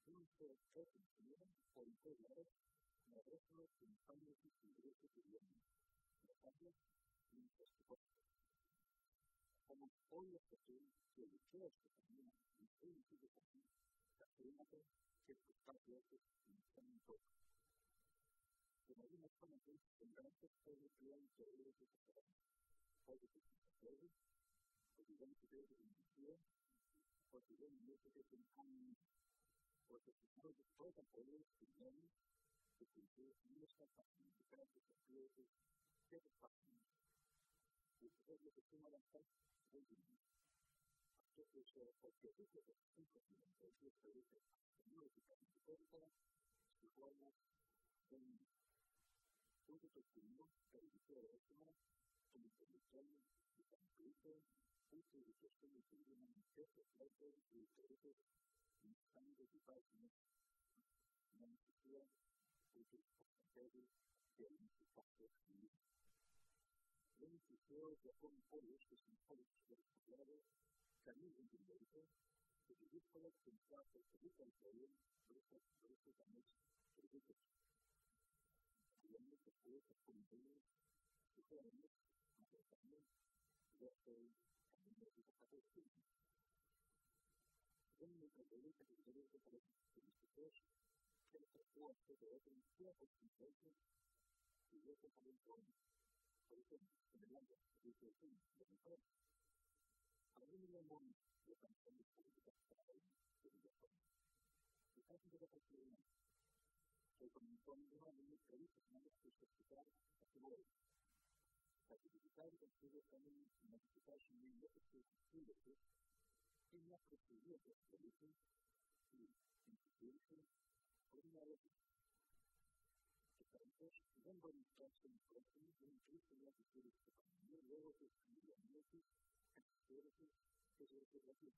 Nunca é conhecida por integrar na rétula simultânea de figuras cotidianas, na tabla e no transporte. Como olha para aquele que ele quer esta caminha e ele tudo aqui, a pergunta que está dentro e está em todo. Como alguma forma de lembrança, pode criar um teoria de separação. Pode ter uma coisa, pode ter uma ideia de energia, pode ter uma ideia de um caminho. Porque se nós depois apoiamos o nome de cultura, nós estamos de cada desafio de ser fácil. E se nós temos uma lançada de vida, até que isso é qualquer tipo de simplesmente de experiência, não é que está de conta, se forma um ponto de opinião, para dizer a última, como produção, de campeão, ponto de questão de tudo, uma certa falta de interesse em sangue de páginas. Não existia porque o conselho de identificação civil. Não existia de acordo com isso que se pode ser caminho de direito, que diz para o contrato de controle dos danos serviços. Realmente foi a condição de realmente a questão já foi a minha vida para o fim. Eu me trabalhei para o direito para os serviços, que ele trocou a sua direita em sua possibilidade e eu trabalhei com ele. Por isso, eu me lembro de que eu fui de uma Alguém me lembrou de canção de política para ele, que ele já foi. E caso de repartir, foi começou uma linha de entrevista com uma especificar a sua lei. A atividade consigo também uma atividade meio específica que me aproximou da política e, em seguida, foi uma outra. Então, lembro de que essa próxima um Cristo na cultura de família, logo que família mesmo, a cultura que eu estou aqui.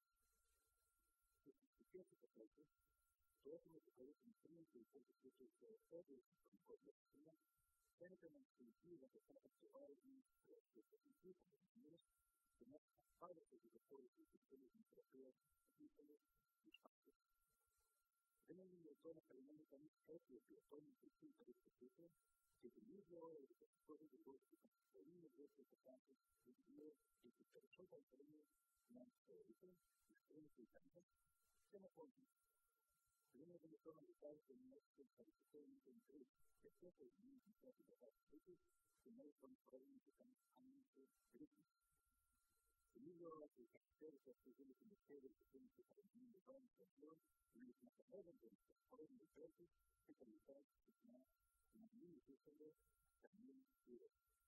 Se quer que faça, todo mundo pode entender que o ponto de vista é todo o problema, tem também sentido que está atual e específico das que não faz o que depois de sistemas de terapia e espaços. Vemos uma zona perimental muito que toma um princípio específico, que utiliza as coisas de gosto que carinho de outros passados, de dinheiro e que permite ao carinho não teórica, experimental, que não pode. Vemos uma zona de casos que não se participou em entre que sempre é muito importante da parte que não são problemas que estão muito críticos. O livro que captura as coisas que descrevem que tem que fazer de forma tranquila, mas na primeira vez que foram de preto, se qualificar uma linha de fundo caminho puro.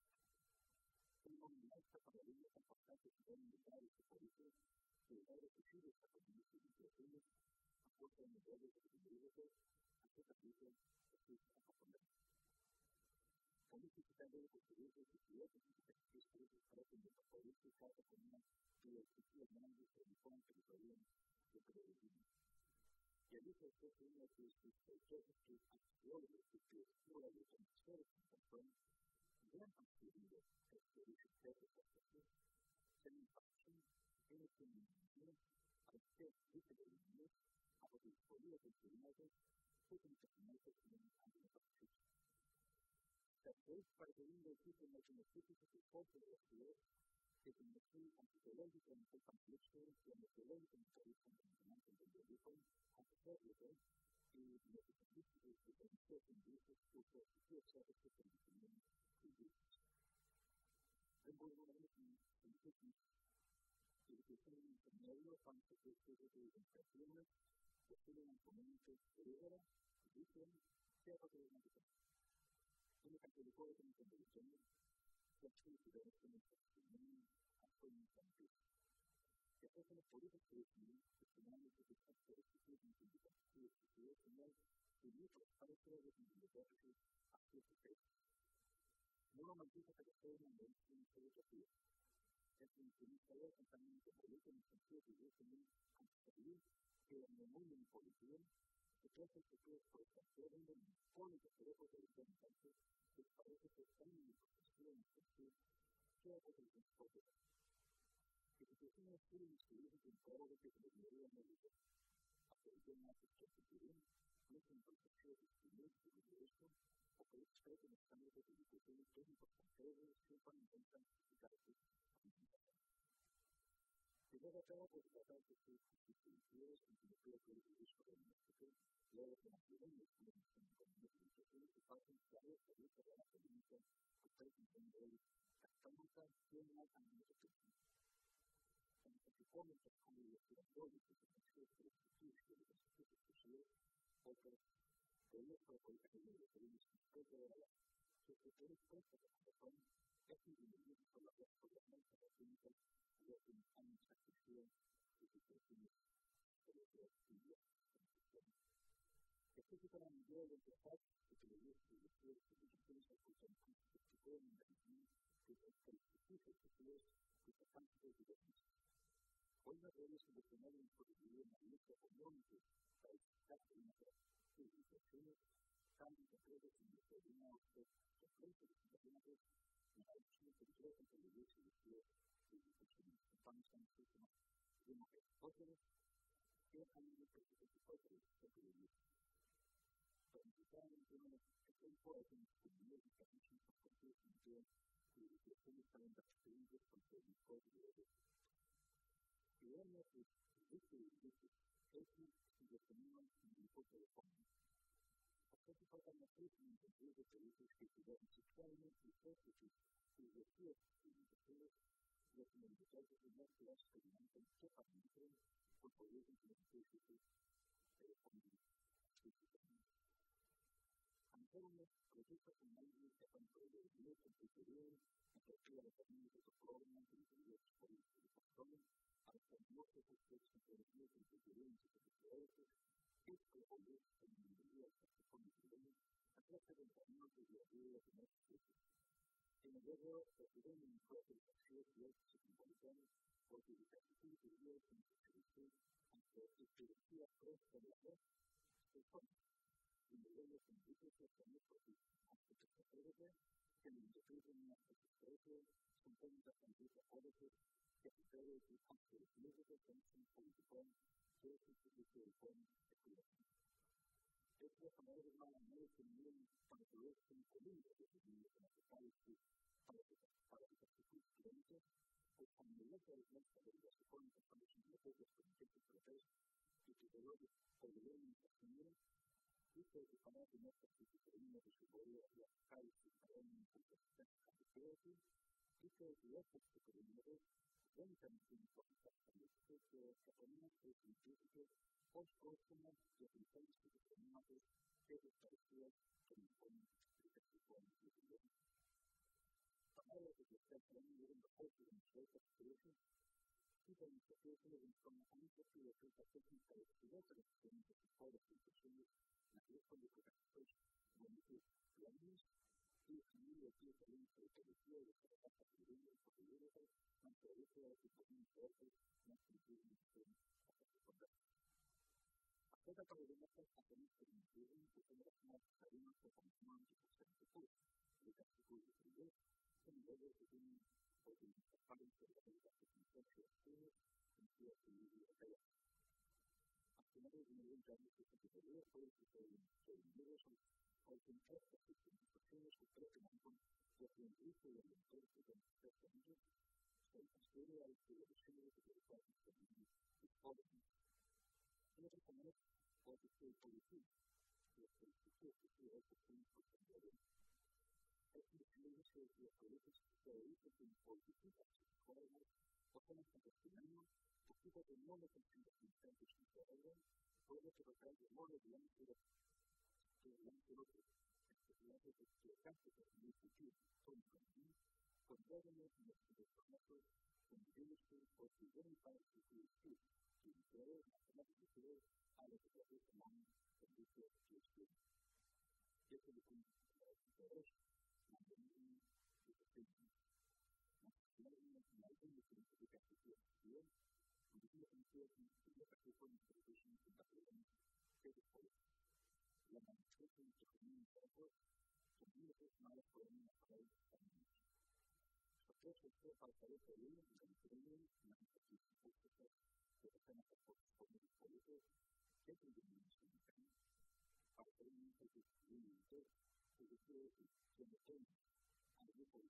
Tem uma imensa paralisia com importantes militares e políticos que levaram possíveis a comunidades de pessoas, a força de modelos de indivíduos, a sua vida, a sua capacidade. Política também portuguesa que outros especialistas tratam de política trata como uma que efetivamente se impõe territorial do Brasil. E ali foi feito uma das estratégias que axiólogos que exploram a atmosfera de informação vão adquirindo as características da pessoa, sem impacto, sem determinação, a ser literalmente, a poder escolher determinadas, tecnicamente, a impacto. Depois, para que um exercício magnético que pode ser que conhece a psicologia como complexo, e a metodologia como comportamento do indivíduo, a psicologia e a psicologia de conhecer indícios por certas condições indícios. Desenvolvimento científico e educação intermédia para que as pessoas educativas possuem um componente exterior, difícil, certa organização. Como católico como condição, que tiver como testemunho a sua infantil. Que essa é uma política que finalmente se faz por esse tipo de indicação que não permite para que os indivíduos a sua defesa. Não mantém a pessoa no meio de uma filosofia. Essa infinita pensamento político no sentido de também construir que no mundo de política que todas as pessoas podem ter um fone de cerebro inteligente que parece que estão em profissão que é a inteligência política. Que se tem um filho de livro de prova que deveria analisar. A política заниматься стратегией, нужно концентрировать вместе в действии, около строительных самолетов и культуры, тоже подсмотрели все компоненты идеологии. Когда готова будет задать такие идеи, интеллектуальные политические институты, для этого населения, и потенциалы советского академика, кстати, говорит, потому-то сильно английский. Если помните, что мы если работаете, то все перспективы, что около проекта, который экономически сказала, что это просто потом, как и люди, полагают, что это академика, если они активируют эти перспективы, если kita menjual dan cepat, itu lebih sedikit kecuali dari kita kan tidak bisa. Oleh itu sebenarnya perlu menjadi komunitas baik satu negara itu kami bekerja sama untuk seperti sebenarnya harus bekerja untuk lebih sedikit bangsa semua. Oke, kita akan bekerja seperti Pertanyaan ini important to me because it's important to understand that things are completely correlated. The awareness is taking the communal and the social economy. A critical conversation is the political that is explaining the processes to the field in the field that may be taken to make the experiment and check up monitoring for pollution to the processes Antonio proyecta con medios que controlan el superior y que la familia de los problemas y los políticos de control hasta el norte de los superiores y superiores y superiores es que volver a la mayoría de los políticos a clase de camino de la vida de los políticos. En el luego, el gobierno en propio de la ciudad se simbolizan porque el capítulo de Dios en su servicio ante la experiencia propia de la fe se pone. In the way of the business of the network, after the secretary, and in the building of the secretary, sometimes that can be the auditor, secretary to come to the political function for the firm, services to the firm, security. This was another one of the most immune consideration for me that is used in the society para the security, but from the local events that are supporting the function of the focus for the secretary, which is a lot of the learning of the community, Dice que para tener certificación de su poder y aplicar su talento en la capacidad, dice que los superiores cuentan con capacidades que determinan que científicos post-próximos de diferentes determinantes que establecían que imponen explicaciones de gobierno. Para lo que se está teniendo en la foto de nuestras experiencias, People in situations from the unsecure perspective of the local experience of the policy pursued and the political approach when it is language, is immediately linked to the field of the capacity of the universe and the ritual of the process not including the term of the conduct. Esta problemática está prevista en el gobierno que se relaciona con la conformación de los servicios de la seguridad en luego de un participante de la organización social en su actividad europea. Asimismo, en el entorno de la secretaría puede suceder que el dinero son auténticas instituciones que tratan con los científicos y los expertos de nuestros países se considera la distribución de los recursos y jóvenes. En otras palabras, puede ser político, los principios que se ocupan por cambiar. Es necesario que los políticos se orienten por distintas formas, o como se destinando, o tipo de modo que se destinando su cerebro, puede tratar de modo blanco de especialmente de explicarse por el futuro, con común, con jóvenes y los formatos, con directos, o si bien para su futuro, y creer la matemática a los procesos humanos, servicios y estudios. Eso es un interés. La manifestación de comunidad también es más problema para el camino. Entonces, esto para saber que hay una diferencia en la manifestación de están a por políticos sempre de mim, para mim, porque tem a ver com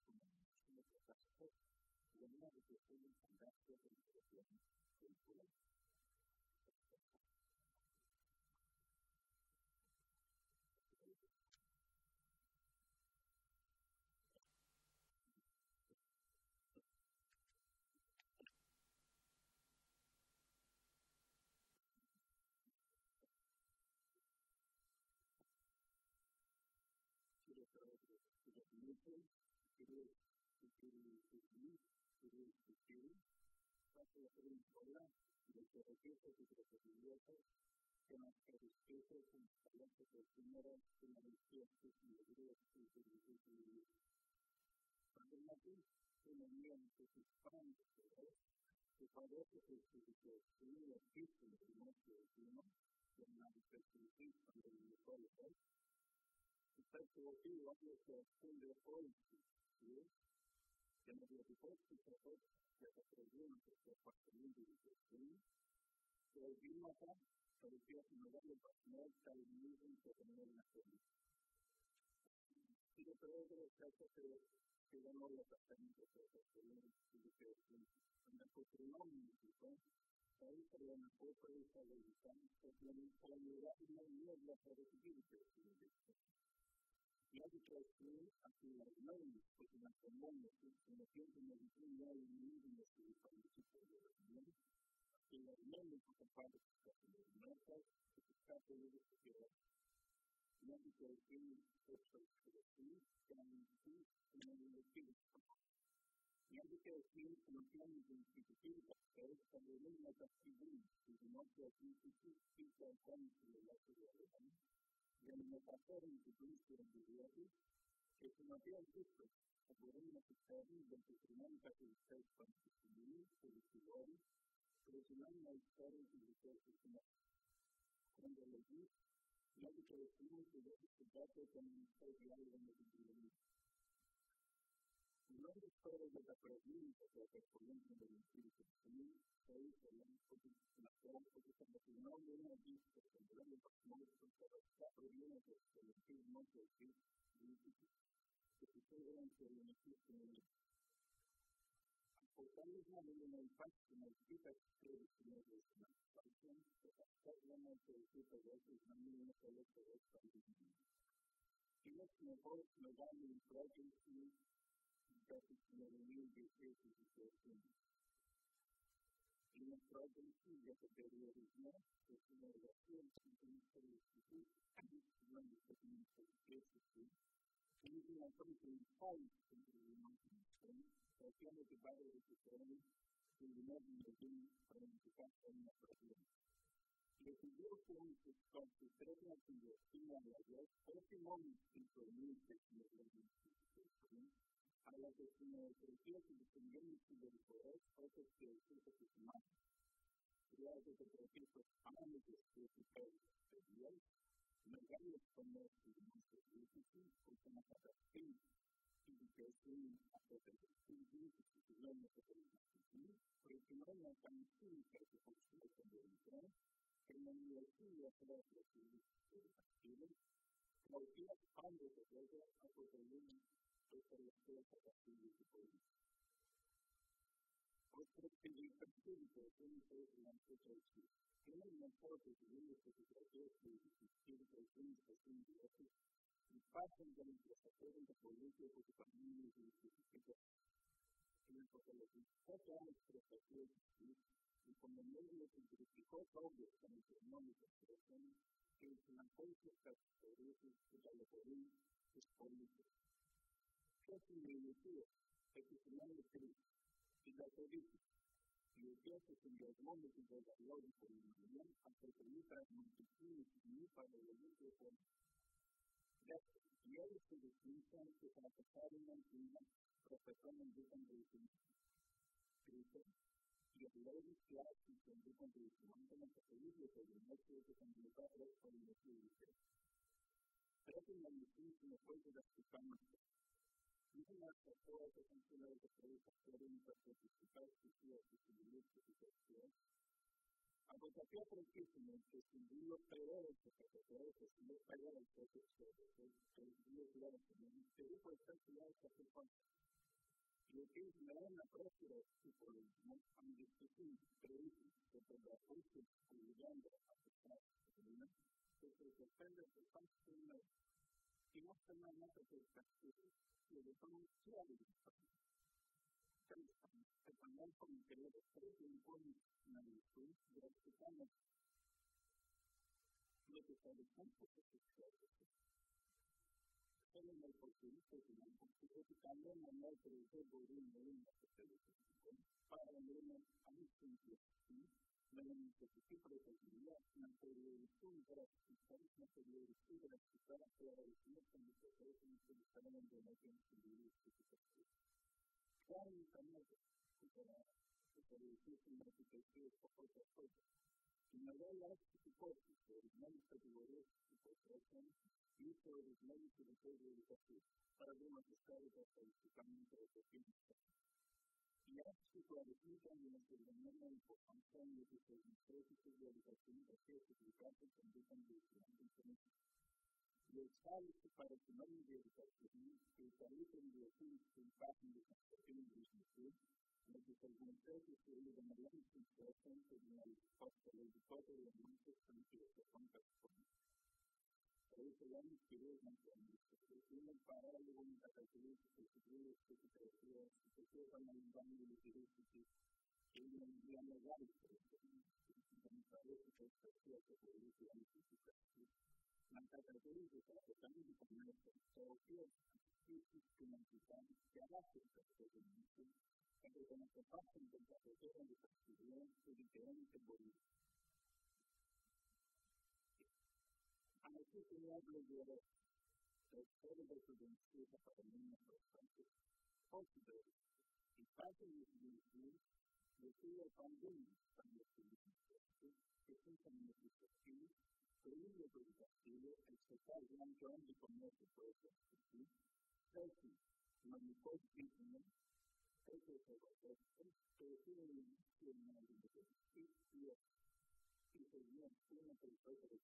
the United States and that's what the European Union que se refiere que si no falla el proceso de Dios claro también pero puede ser que ya está por y que es una próspera y por el discusión previsto que por la fuerza ayudando a pesar que se depende de tanto y no se me nota que está que le toman claro que también con interés pero que impone una visión de la que estamos lo que se descansa que se hace solo en el posibilidad que también no hay que decir por un para una amistad la necesidad de posibilidad una periodización para explicar una periodización para explicar a toda la definición de que es un fenómeno de la que se vive claro también para decir que una arquitectura es otra cosa y me da la hipótesis de originales categorías de corporación y uso de originales de la educación para algunos estados estadísticamente representativos. Y así se clarifican en el fenómeno de información de que se procesos de educación y certificados se indican de diferentes y el salto para el fenómeno de educación que establece en dirección de impacto de construcción de educación lo que se encuentra que se le llamaría la inspiración en el costo del deporte de los montes con que se cuenta con por eso la inspiración en el parálogo en la característica que se cree que se cree con el baño de los derechos que en el día legal me parece que es cierto que es la identificación la característica de la política de la sociología sistematizada que hace que con el contacto entre la sociedad y la sociedad se diferente por a nosotros se habla de la historia de su densidad para niños bastante posible y parte de su densidad decide también para los que son manifestaciones de un representativo el total gran plan de comercio puede ser casi manifestación eso es el valor pero tiene una y se dio una persona de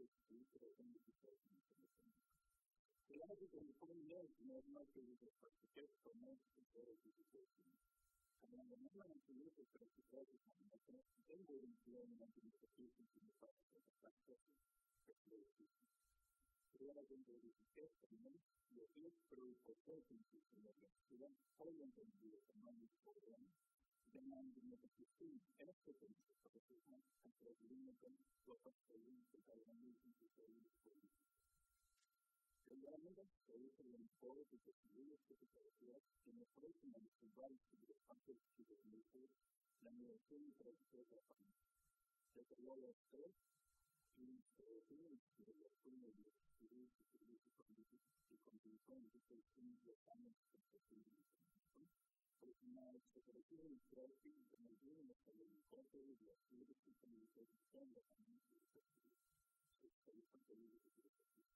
claro que como pueden ver no es más que el arquitecto no es que todo es difícil como la misma antigüedad que practicaba de comunicación tengo un plan de administración que me pasa por las cosas que es lo difícil pero la gente de también lo que es productor en la universidad hoy entendido como un programa demanda una posición esto que se representa entre el límite los factores que cada uno de sus políticos realmente se usa el enfoque de posibilidades de capacidad que nos ofrecen a los lugares y los campos que permiten la migración y tradición de la familia. Se creó la historia y se define la relación de los estudios y servicios políticos y contribución de los fines de los años de construcción de la información. Pues una expresión industrial que intermedia en la salud del cuerpo y de las fibras y comunicación de la familia y de los estudios. Se usa el peligro de los estudios.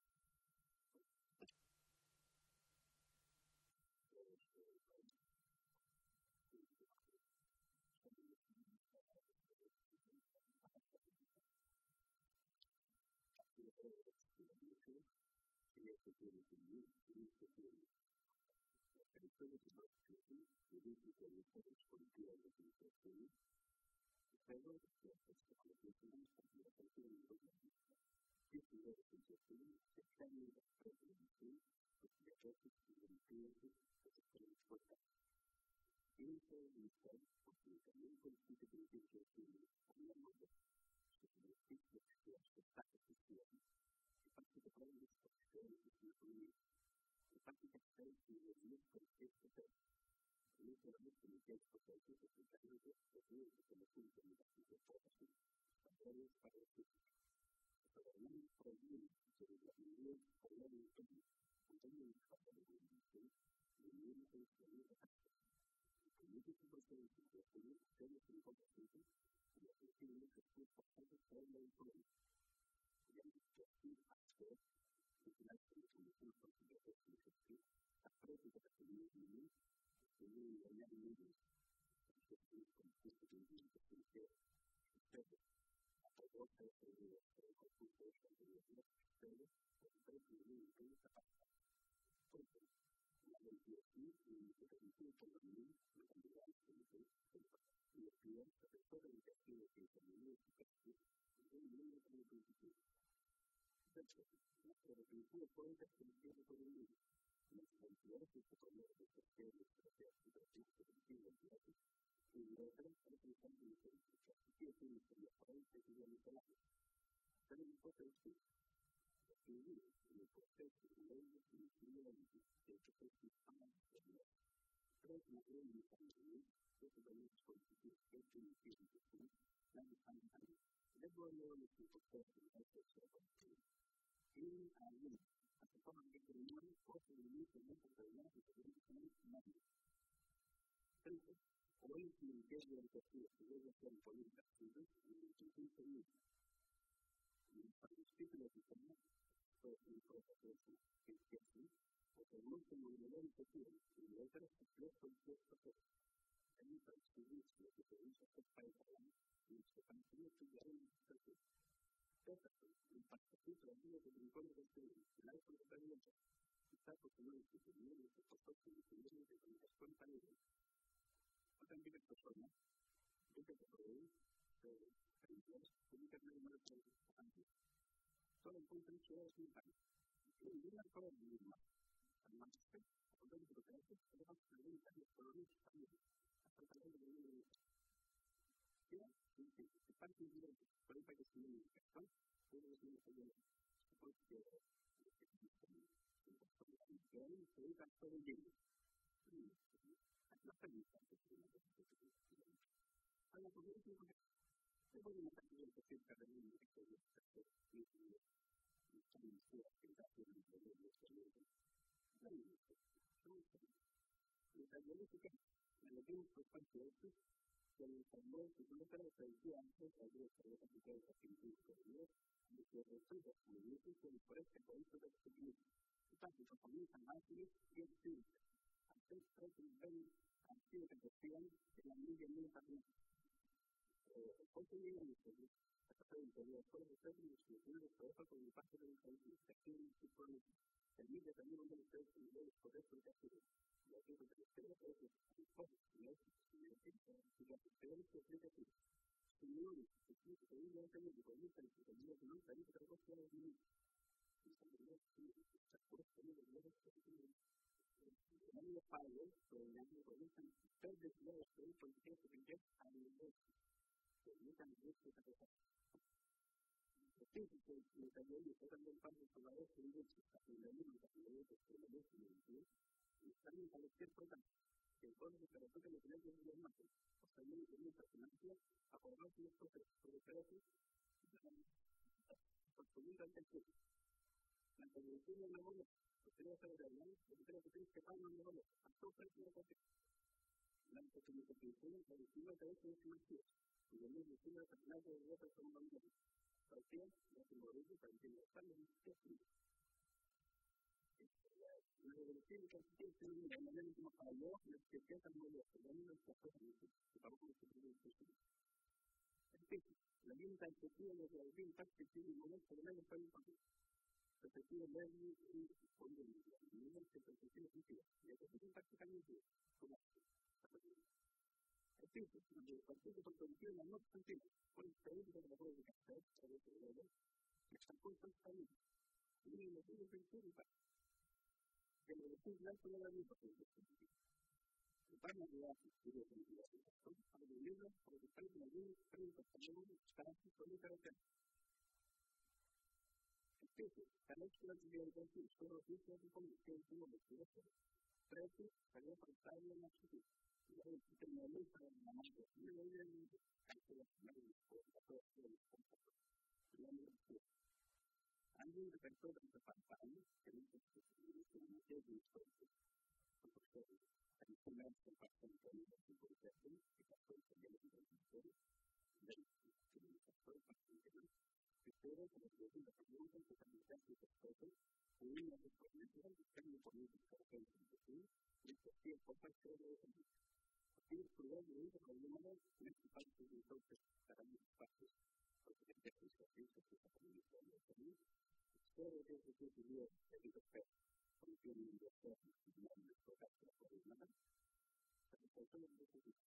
και στις καθήσεις και θα μιλήσω με αυτήν. Ξέρω ότι έχει αυτή τη δύο επιτροπές που είναι οι ενδιαφέρον στην κοινωνία στο κάθε απορρίμματα. Θα ευχαριστώ με την ευχαριστώ.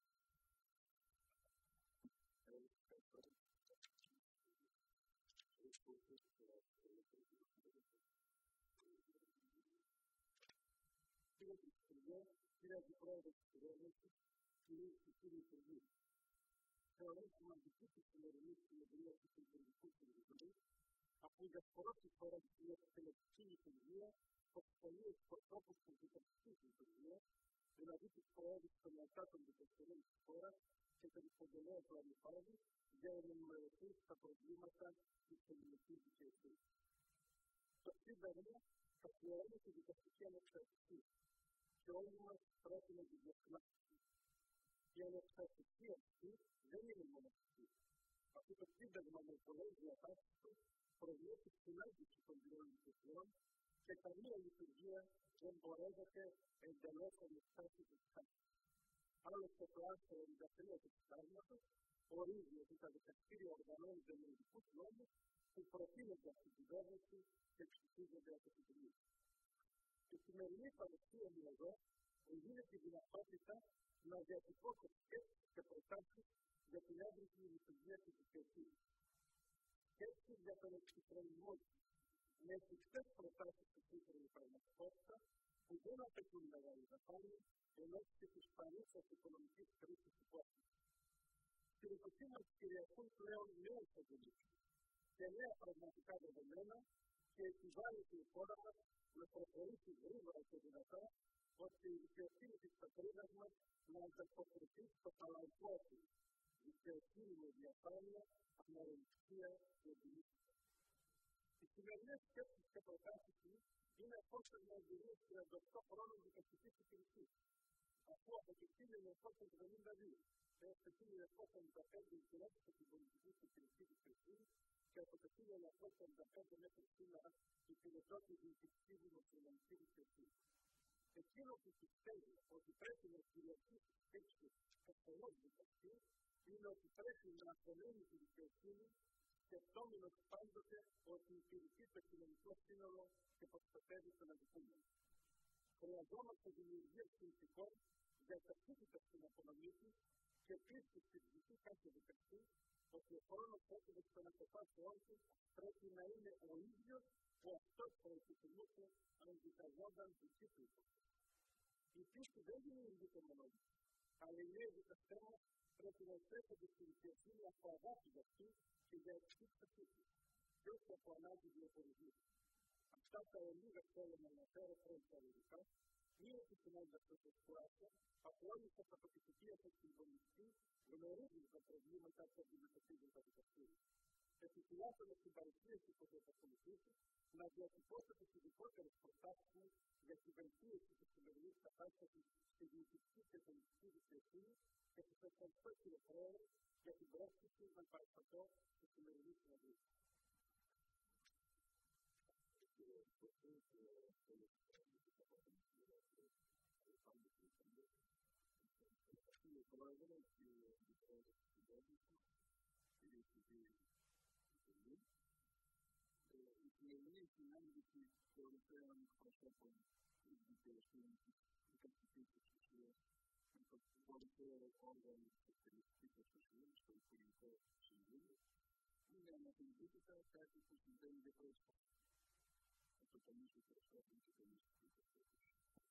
Κύριε Αντιπρόεδρε της Κυβέρνησης, κυρίες και κύριοι υπουργοί, θεωρώ σημαντική τη σημερινή συνεδρία του Υπουργικού Συμβουλίου, αφού για πρώτη φορά στην εκτελεστική λειτουργία αποστολεί εκπροσώπους της δικαστικής λειτουργίας, δηλαδή της προέδρου των Ετάτων Δικαστηρίων της χώρας και των εισαγγελέων του Αντιπάδου, για να ενημερωθούν στα προβλήματα της ελληνικής δικαιοσύνης. Το Σύνταγμα καθιερώνει τη δικαστική ανεξαρτησία και όλοι μας πρέπει να την διακλάσουμε. Η ανεξαρτησία αυτή δεν είναι μοναχική. Αυτό το Σύνταγμα με πολλές διατάξεις προβλέπει συνάντηση των τριών λειτουργιών και καμία λειτουργία δεν πορεύεται εντελώς ανεξάρτητη της χάρτης. Άλλωστε το άρθρο 93 του Συντάγματος ορίζει ότι τα δικαστήρια οργανώνονται με ειδικούς νόμους που προτείνονται από την κυβέρνηση και ψηφίζονται από την Βουλή. Η σημερινή παρουσία μου εδώ μου δίνει τη δυνατότητα να διατυπώσω σκέψεις και προτάσεις για την εύρυθμη λειτουργία της δικαιοσύνης. Σκέψεις για τον εξυγχρονισμό της, με εφικτές προτάσεις στη σύγχρονη πραγματικότητα που δεν απαιτούν μεγάλη δαπάνη ενώ και της παρούσας οικονομικής κρίσης του κόσμου. Στην εποχή μας κυριαρχούν πλέον νέες εγκολήσεις και νέα πραγματικά δεδομένα και επιβάλλεται η χώρα μας να προχωρήσει γρήγορα και δυνατά ώστε η δικαιοσύνη της πατρίδας μας να ανταποκριθεί στο παλαϊκό του. Δικαιοσύνη με διαφάνεια, αναρρυνσία και εμπειρία. Οι σημερινές σκέψεις και προτάσεις μου είναι απόψεως εμπειρίες 38 χρόνων δικαστικής υπηρεσίας. Αφού από το 1972 έως το 1995 υπηρέτησε την πολιτική και υπηρετική δικαιοσύνη και από το 1995 μέχρι σήμερα υπηρετώ τη διοικητική δημοσιονομική δικαιοσύνη. Εκείνο που πιστεύει ότι πρέπει να κυριαρχήσει τη σκέψη καθολός δικαστή είναι ότι πρέπει να απολύνει τη δικαιοσύνη σκεπτόμενος πάντοτε ότι υπηρετεί το κοινωνικό σύνολο και προστατεύει τον αδικούμενο. Χρειαζόμαστε δημιουργία συνθηκών για ταχύτητα στην απονομή του και πίστη στην ψυχή κάθε δικαστή ότι ο χρόνος έτοιμος των αποφάσεών του πρέπει να είναι ο ίδιος που αυτός προεκκυπηλούσε αν δικαζόταν δική του υπόθεση. Η πίστη δεν δημιουργείται μονόλογα, αλλά οι νέοι δικαστές μας πρέπει να στρέφονται στη δικαιοσύνη από αγάπη για αυτή και για εξήγηση του, και όχι από ανάγκη διαχωρισμού. Αυτά τα ολίγα θέλω να αναφέρω προϊσταρικά, μη επισημώντας το κουράσιο, από όλους τα κατοπιστικία και συμβολιστή γνωρίζουν τα προβλήματα που αντιμετωπίζουν τα δικαστήρια. Επιφυλάσσομαι στην παρουσίαση που θα ακολουθήσει να διατυπώσω τις ειδικότερες προτάσεις μου για τη βελτίωση της σημερινής κατάστασης στη διοικητική και πολιτική δικαιοσύνη και σας ευχαριστώ κύριε Πρόεδρε για την πρόσκληση να παρασταθώ στη σημερινή συνεδρία. Κύριε Πρόεδρε, κύριε Αντιπρόεδρε της Κυβέρνησης, κυρίες και κύριοι υπουργοί, η σημερινή συνάντηση κορυφαίων εκπροσώπων της δικαιοσύνης της δικαστικής εξουσίας με το κορυφαίο όργανο της εκτελεστικής εξουσίας, το Υπουργικό Συμβούλιο, είναι αναφιλητήτητα κάτι που συμβαίνει για πρώτη φορά. Θα το τονίσω περισσότερο και τονίσω την προσέγγιση.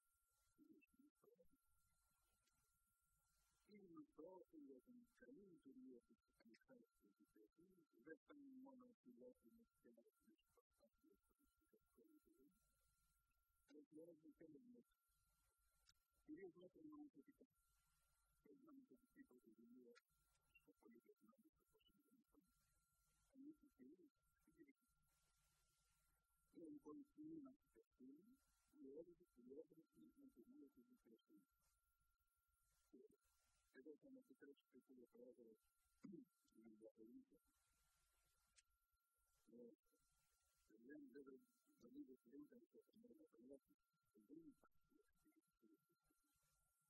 Είναι γνωστό ότι για την καλή λειτουργία της ανεξάρτητης δικαιοσύνης δεν φτάνει μόνο φιλότιμες και αναρρυθμίσεις προσπάθειες των δικαστικών λειτουργών, αλλά χρειάζονται και άλλες μέτρα. Κυρίως μέτρα νομοθετικά. Η νομοθετική πρωτοβουλία στο πολίτευμα όπως συμβαίνει ανήκει κυρίως στην κυβέρνηση. Είναι λοιπόν η κοινή μας ευθύνη η έγκριση με τη βούλα της δικαιοσύνης. Εδώ θα με επιτρέψετε κύριε Πρόεδρε να διαφορήσω. Δεν βέβαια νομίζω ότι δεν ήταν το θέμα να προλάβει. Δεν υπάρχει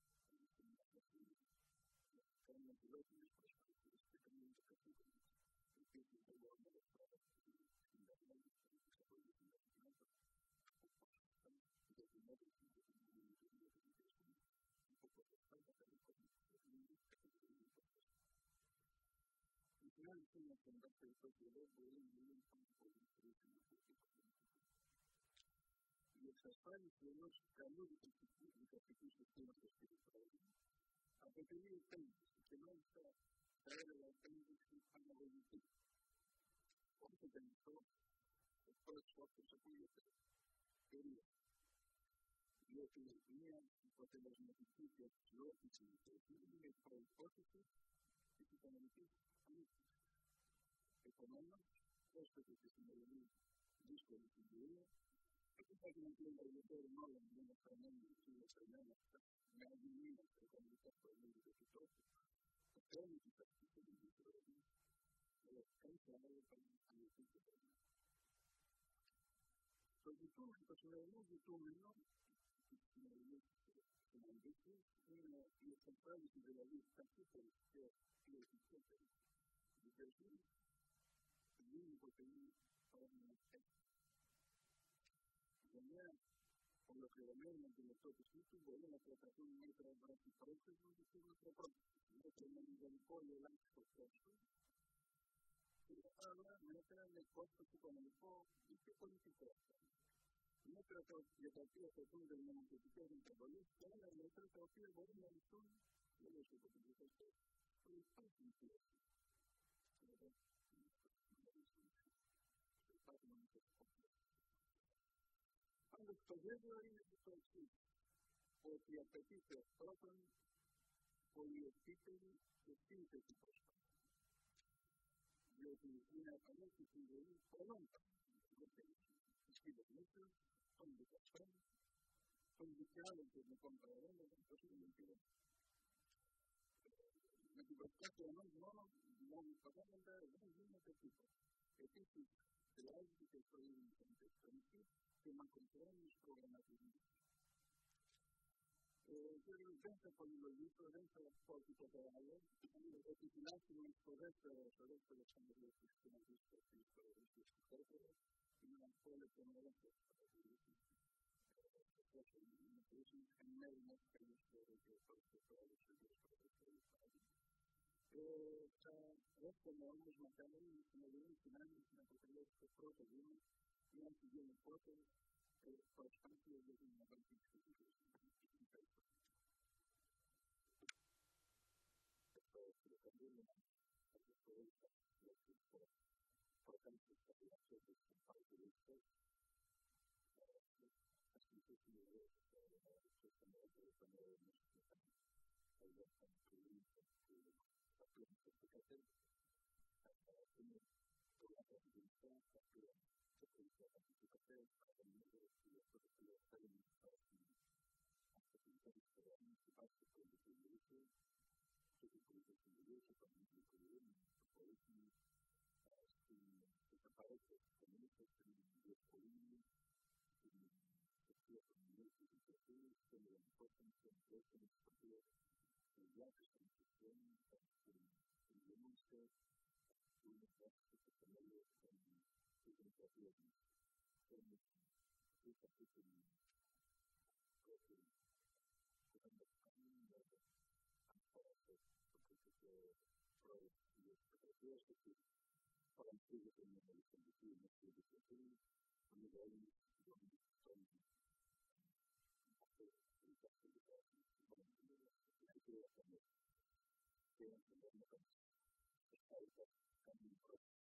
κάνουμε πιλότιμες προσπάθειες και κάνουμε το καθήκον μας. Επίσης, εγώ ανέφερα στην Γαλλία, στην Ευρωπαϊκή Ένωση, για την έδωση και την δημιουργία του Ιησού, υποκοτευτά τα περίπτωση της ελληνικής κατηγορίας. Η συνάντηση με τον δακτυλικό καιρό μπορεί να είναι πάρα πολύ χρήσιμη και οικονομική. Η εξασφάλιση ενός καλού δικαστικού συστήματος στην Israel αποτελεί επένδυση και μάλιστα θα έλεγα επένδυση αναλογική. Όχι δεν αυτό, εκτός όπως ακούγεται περίεργο. Διότι μια αποτελεσματική και αξιόπιστη λειτουργία είναι προϋπόθεση της οικονομικής ανάπτυξης. Επομένως, έστω και στη σημερινή δύσκολη συγκυρία, δεν θα γινόταν μεγαλύτερο μάλλον με ένα φαινόμενο της ηλεκτρονίας με αδεινία στα οικονομικά προβλήματα του τόπου. Το θέμα της αρχιτεκτονικής προβλήματος, αλλά κάθε άλλο πανεπιστημιακή προβλήμα. Το σημερινό ζητούμενο της σημερινής συναντήσεως είναι η εξασφάλιση δηλαδή ταχύτερης και ποιοτικότερης δικαιοσύνης δεν αποτελεί πρόβλημα έκτακτο. Για μια ολοκληρωμένη αντιμετώπιση του μπορεί να προταθούν μέτρα βραχυπρόθεσμα και μακροπρόθεσμα. Μέτρα με μηδενικό ή ελάχιστο κόστος και άλλα μέτρα με κόστος οικονομικό ή και πολιτικό. Μέτρα για τα οποία απαιτούνται νομοθετικές μεταβολές και άλλα μέτρα τα οποία μπορούν να ληφθούν τελείως από την δικασία. Υπάρχουν πίεση. Πάντως το βέβαιο είναι το εξής, ότι απαιτείται πρώτον πολυεπίπεδη και σύνθετη προσπάθεια. Διότι είναι απαραίτητη στη συμβολή πολλών παραγωγικών της κυβερνήσεως, των δικαστών, των δικαιάλων τεχνικών παραγόντων και των συλλογικών. Με την προσπάθεια ενός μόνο παράγοντα δεν γίνεται τίποτα. Επίσης, χρειάζεται και στο ίδιο την τεχνική και μακροχρόνιους προγραμματισμούς. Δεν θα πολυλογήσω, δεν θα πω τίποτα άλλο, ότι τουλάχιστον στο δεύτερο σανδρίο της συναντήσεως αυτής της παραγωγής του Πέτρο, είναι ένα πόλεμο νερός παραγωγής, όσο είναι χρήσιμο, εν μέρει μέχρι καλύτερο και το άλλο σύνδεσμο παραγωγής. Θα εύχομαι όμως να κάνουμε η σημερινή συνάντηση να αποτελέσει το πρώτο βήμα για να γενικότερη προσπάθεια για την αναπτύξη της ζωής. Ευχαριστώ κύριε Καντήλη, να ευχαριστώ για την πρόταση της κατηγορίας της παρατηρήσεως. Ας συνεχίσουμε εδώ και στο μέλλον των ερευνών που θα ελέγχουν του Λίντων που θα πλέον θετικατέ. Είναι πολλά πραγματικά τα οποία και τελικά θα θετικατέ, θα δημιουργούν και αυτό το οποίο θέλουμε να φτάσουμε από την τελευταία που υπάρχει το δημιουργήσει και την πολιτική και το δημιουργήσει το πολίτημα στις απαραίτητες κοινωνικές και την διευκολύνη την αιστεία των δημιουργήσεων της Ευρωπαϊκής και με ενυπόθεν και ενυπόθεν της οποίας η διάθεση των συστήμων θα την γεννούσε που είναι διάθεση και θεμέλιος της δημοκρατίας μας. Θέλουμε εις αυτή την πρώτη που θα μας κάνουν αν φοράτε το κριτικό πρόεδρο της δημοκρατίας ότι παραμφίζεται μια μελισσαντική μεσή δικαιοσύνη που είναι όλοι των και να